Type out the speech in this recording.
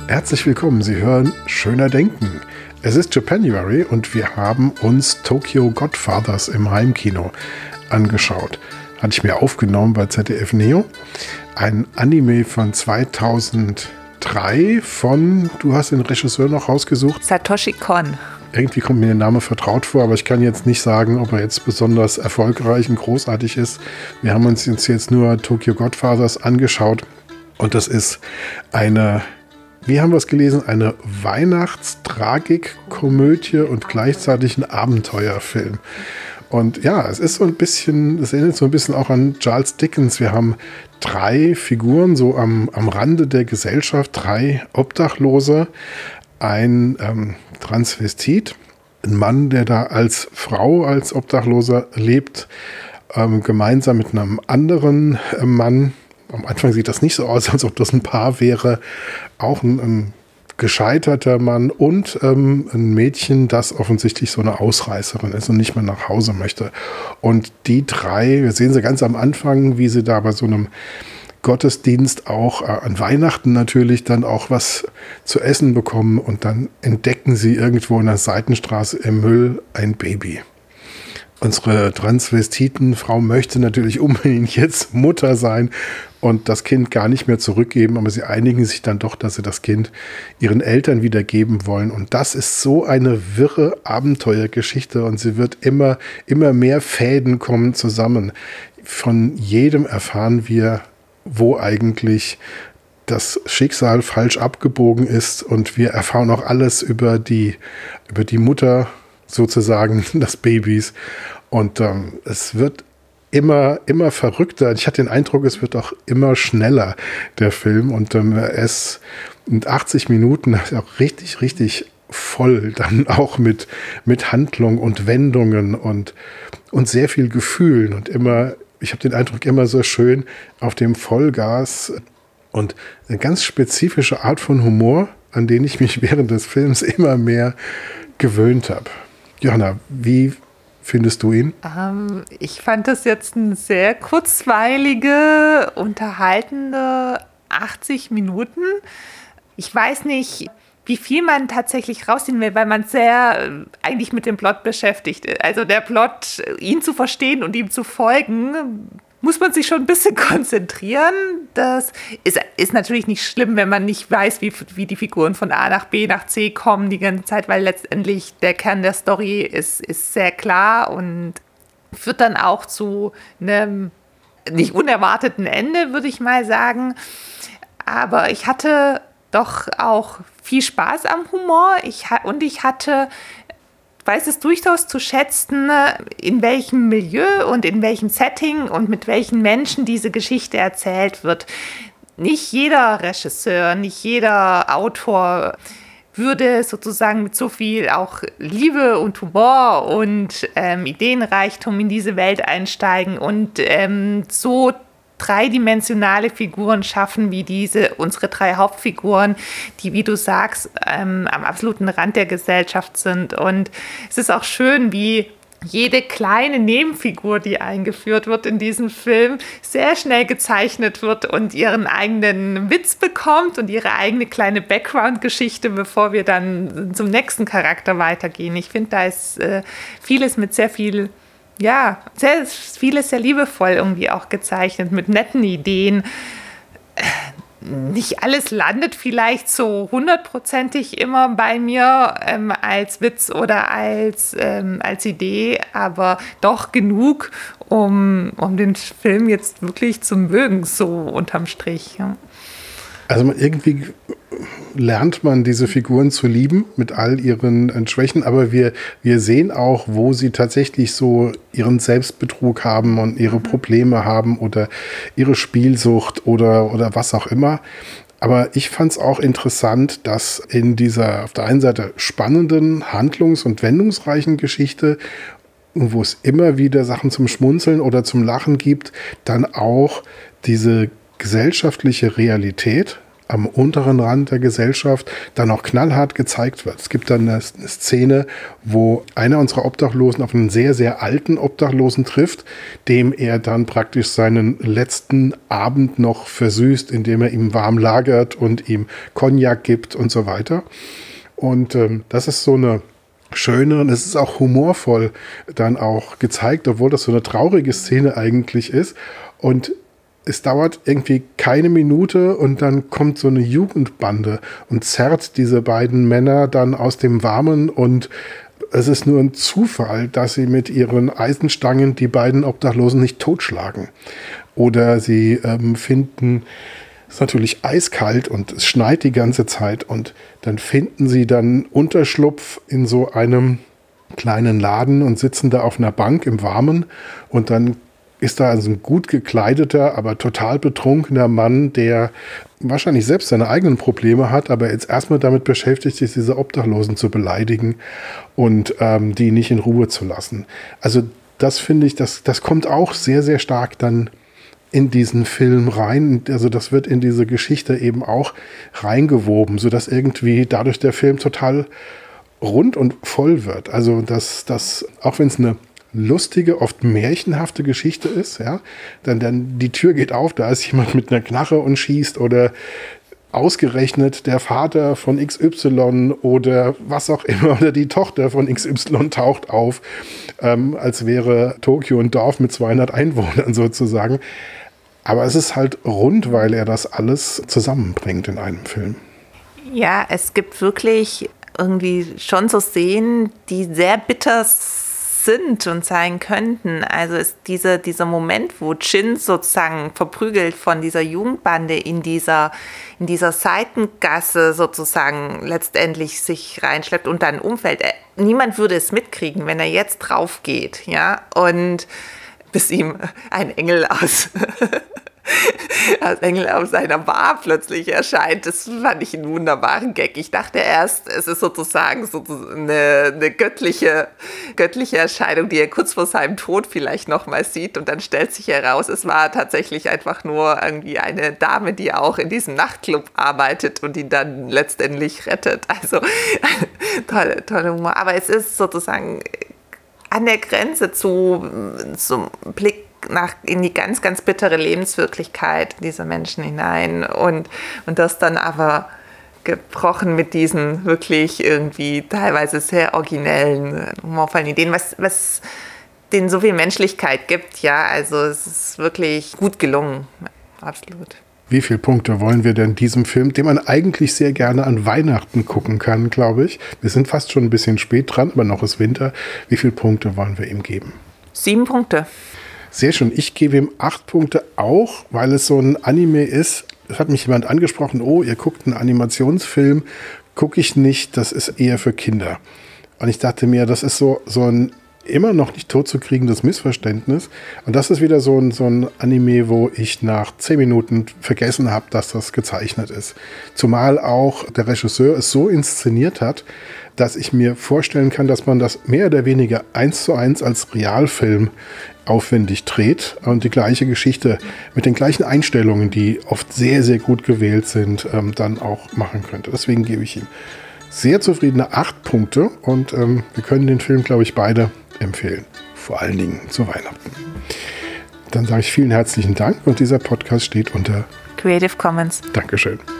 Herzlich willkommen, Sie hören Schöner Denken. Es ist Japanuary und wir haben uns Tokyo Godfathers im Heimkino angeschaut. Hatte ich mir aufgenommen bei ZDF Neo. Ein Anime von 2003 von, du hast den Regisseur noch rausgesucht? Satoshi Kon. Irgendwie kommt mir der Name vertraut vor, aber ich kann jetzt nicht sagen, ob er jetzt besonders erfolgreich und großartig ist. Wir haben uns jetzt nur Tokyo Godfathers angeschaut und das ist eine, wie haben wir es gelesen, eine Weihnachtstragik-Komödie und gleichzeitig ein Abenteuerfilm. Und ja, es ist so ein bisschen, es erinnert so ein bisschen auch an Charles Dickens. Wir haben 3 Figuren so am Rande der Gesellschaft, 3 Obdachlose, ein Transvestit, ein Mann, der da als Frau, als Obdachloser lebt, gemeinsam mit einem anderen Mann. Am Anfang sieht das nicht so aus, als ob das ein Paar wäre. Auch ein gescheiterter Mann und ein Mädchen, das offensichtlich so eine Ausreißerin ist und nicht mehr nach Hause möchte. Und die 3, wir sehen sie ganz am Anfang, wie sie da bei so einem Gottesdienst auch an Weihnachten natürlich dann auch was zu essen bekommen und dann entdecken sie irgendwo in der Seitenstraße im Müll ein Baby. Unsere Transvestitenfrau möchte natürlich unbedingt jetzt Mutter sein und das Kind gar nicht mehr zurückgeben, aber sie einigen sich dann doch, dass sie das Kind ihren Eltern wiedergeben wollen. Und das ist so eine wirre Abenteuergeschichte und sie wird immer mehr Fäden kommen zusammen. Von jedem erfahren wir, wo eigentlich das Schicksal falsch abgebogen ist und wir erfahren auch alles über die Mutter sozusagen des Babys und es wird immer verrückter. Ich hatte den Eindruck, es wird auch immer schneller, der Film, und es in 80 Minuten auch richtig voll, dann auch mit Handlung und Wendungen und sehr viel Gefühlen und immer, ich habe den Eindruck, immer so schön auf dem Vollgas und eine ganz spezifische Art von Humor, an den ich mich während des Films immer mehr gewöhnt habe. Johanna, wie findest du ihn? Ich fand das jetzt eine sehr kurzweilige, unterhaltende 80 Minuten. Ich weiß nicht, wie viel man tatsächlich rausziehen will, weil man sehr eigentlich mit dem Plot beschäftigt ist. Also der Plot, ihn zu verstehen und ihm zu folgen, muss man sich schon ein bisschen konzentrieren. Das ist natürlich nicht schlimm, wenn man nicht weiß, wie die Figuren von A nach B nach C kommen die ganze Zeit, weil letztendlich der Kern der Story ist sehr klar und führt dann auch zu einem nicht unerwarteten Ende, würde ich mal sagen. Aber ich hatte doch auch viel Spaß am Humor ich weiß es durchaus zu schätzen, in welchem Milieu und in welchem Setting und mit welchen Menschen diese Geschichte erzählt wird. Nicht jeder Regisseur, nicht jeder Autor würde sozusagen mit so viel auch Liebe und Humor und Ideenreichtum in diese Welt einsteigen und so dreidimensionale Figuren schaffen, wie unsere 3 Hauptfiguren, die, wie du sagst, am absoluten Rand der Gesellschaft sind. Und es ist auch schön, wie jede kleine Nebenfigur, die eingeführt wird in diesem Film, sehr schnell gezeichnet wird und ihren eigenen Witz bekommt und ihre eigene kleine Background-Geschichte, bevor wir dann zum nächsten Charakter weitergehen. Ich finde, da ist vieles mit sehr viel, ja, vieles sehr liebevoll irgendwie auch gezeichnet, mit netten Ideen. Nicht alles landet vielleicht so 100%ig immer bei mir als Witz oder als Idee, aber doch genug, um den Film jetzt wirklich zu mögen, so unterm Strich. Ja. Also irgendwie lernt man diese Figuren zu lieben mit all ihren Schwächen, aber wir sehen auch, wo sie tatsächlich so ihren Selbstbetrug haben und ihre Probleme haben oder ihre Spielsucht oder was auch immer. Aber ich fand es auch interessant, dass in dieser auf der einen Seite spannenden, handlungs- und wendungsreichen Geschichte, wo es immer wieder Sachen zum Schmunzeln oder zum Lachen gibt, dann auch diese gesellschaftliche Realität am unteren Rand der Gesellschaft dann auch knallhart gezeigt wird. Es gibt dann eine Szene, wo einer unserer Obdachlosen auf einen sehr, sehr alten Obdachlosen trifft, dem er dann praktisch seinen letzten Abend noch versüßt, indem er ihm warm lagert und ihm Cognac gibt und so weiter. Und das ist so eine schöne, und es ist auch humorvoll dann auch gezeigt, obwohl das so eine traurige Szene eigentlich ist. Und es dauert irgendwie keine Minute und dann kommt so eine Jugendbande und zerrt diese beiden Männer dann aus dem Warmen, und es ist nur ein Zufall, dass sie mit ihren Eisenstangen die beiden Obdachlosen nicht totschlagen. Oder sie finden, es ist natürlich eiskalt und es schneit die ganze Zeit, und dann finden sie dann Unterschlupf in so einem kleinen Laden und sitzen da auf einer Bank im Warmen, und dann ist da also ein gut gekleideter, aber total betrunkener Mann, der wahrscheinlich selbst seine eigenen Probleme hat, aber jetzt erstmal damit beschäftigt ist, diese Obdachlosen zu beleidigen und die nicht in Ruhe zu lassen. Also das finde ich, das kommt auch sehr, sehr stark dann in diesen Film rein. Also das wird in diese Geschichte eben auch reingewoben, sodass irgendwie dadurch der Film total rund und voll wird. Also das auch wenn es eine lustige, oft märchenhafte Geschichte ist, ja, dann die Tür geht auf, da ist jemand mit einer Knarre und schießt, oder ausgerechnet der Vater von XY oder was auch immer, oder die Tochter von XY taucht auf, als wäre Tokio ein Dorf mit 200 Einwohnern sozusagen. Aber es ist halt rund, weil er das alles zusammenbringt in einem Film. Ja, es gibt wirklich irgendwie schon so Szenen, die sehr bitter sind und sein könnten. Also ist dieser Moment, wo Jin sozusagen verprügelt von dieser Jugendbande in dieser Seitengasse sozusagen letztendlich sich reinschleppt und dann umfällt. Niemand würde es mitkriegen, wenn er jetzt drauf geht, ja, und bis ihm ein Engel aus seiner Bar plötzlich erscheint. Das fand ich einen wunderbaren Gag. Ich dachte erst, es ist sozusagen so eine göttliche Erscheinung, die er kurz vor seinem Tod vielleicht nochmal sieht, und dann stellt sich heraus, es war tatsächlich einfach nur irgendwie eine Dame, die auch in diesem Nachtclub arbeitet und ihn dann letztendlich rettet. Also tolle Humor. Aber es ist sozusagen an der Grenze zum Blick in die ganz, ganz bittere Lebenswirklichkeit dieser Menschen hinein, und das dann aber gebrochen mit diesen wirklich irgendwie teilweise sehr originellen, humorvollen Ideen, was denen so viel Menschlichkeit gibt, ja, also es ist wirklich gut gelungen, absolut. Wie viele Punkte wollen wir denn diesem Film, den man eigentlich sehr gerne an Weihnachten gucken kann, glaube ich. Wir sind fast schon ein bisschen spät dran, aber noch ist Winter. Wie viele Punkte wollen wir ihm geben? 7 Punkte. Sehr schön. Ich gebe ihm 8 Punkte auch, weil es so ein Anime ist. Es hat mich jemand angesprochen, oh, ihr guckt einen Animationsfilm. Gucke ich nicht, das ist eher für Kinder. Und ich dachte mir, das ist so ein immer noch nicht totzukriegendes Missverständnis. Und das ist wieder so ein Anime, wo ich nach 10 Minuten vergessen habe, dass das gezeichnet ist. Zumal auch der Regisseur es so inszeniert hat, dass ich mir vorstellen kann, dass man das mehr oder weniger 1:1 als Realfilm aufwendig dreht und die gleiche Geschichte mit den gleichen Einstellungen, die oft sehr, sehr gut gewählt sind, dann auch machen könnte. Deswegen gebe ich ihm sehr zufriedene 8 Punkte, und wir können den Film, glaube ich, beide empfehlen. Vor allen Dingen zu Weihnachten. Dann sage ich vielen herzlichen Dank, und dieser Podcast steht unter Creative Commons. Dankeschön.